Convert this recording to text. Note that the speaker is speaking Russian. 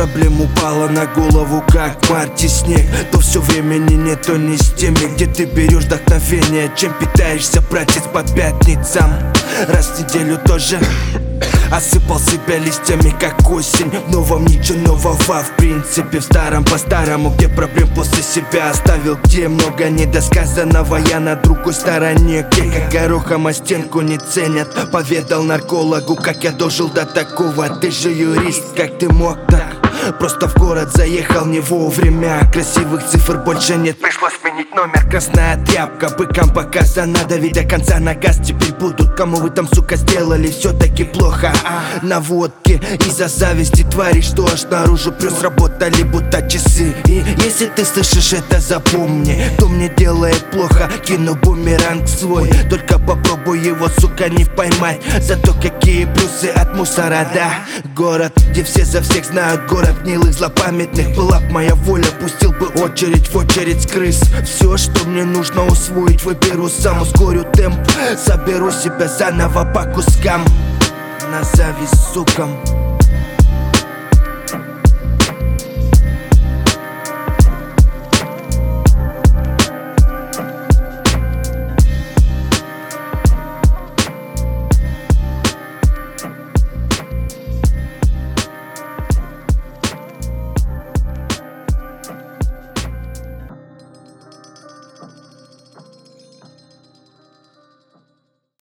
проблем упала на голову, как в марте снег. То все времени нет, то не с теми, где ты берешь вдохновение. Чем питаешься, братец, по пятницам? Раз в неделю тоже осыпал себя листьями, как осень. В новом ничего нового, в принципе. В старом по-старому, где проблем после себя оставил, где много недосказанного. Я на другой стороне, где как горохом о стенку не ценят. Поведал наркологу, как я дожил до такого. Ты же юрист, как ты мог так? Просто в город заехал не вовремя. Красивых цифр больше нет, пришлось сменить номер. Красная тряпка, быкам показано, давить до конца на газ. Теперь будут, кому вы там, сука, сделали все-таки плохо. На водке из-за зависти твари, что аж наружу плюс работали будто часы. И если ты слышишь это, запомни, кто мне делает плохо, кину бумеранг свой. Только попробуй его, сука, не поймать. Зато какие плюсы от мусора, да. Город, где все за всех знают, город гнилых, злопамятных. Была б моя воля, пустил бы очередь в очередь с крыс. Все, что мне нужно усвоить, выберу сам. Ускорю темп, соберу себя заново по кускам. На зависть сукам.